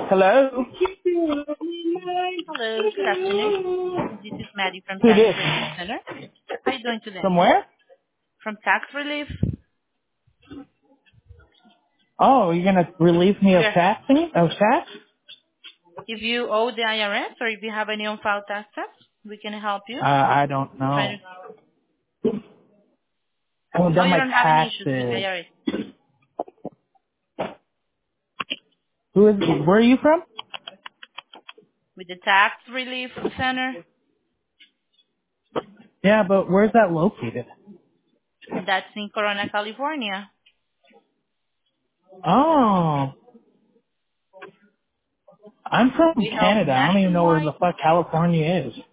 Hello? Hello, good afternoon. This is Maddie from Who Tax this? Relief Center. How are you doing today? From where? From Tax Relief? Oh, you're gonna relieve me of Yeah. taxing? Of tax? If you owe the IRS or if you have any on-file taxes, we can help you. I don't Try know. to... I haven't Oh, done you my don't have any issues with the taxes. IRS. Where are you from? With the Tax Relief Center, Yeah, but where's that located? that's in Corona, California. Oh, I'm from We help Canada. I don't even know where nationwide. the fuck California is.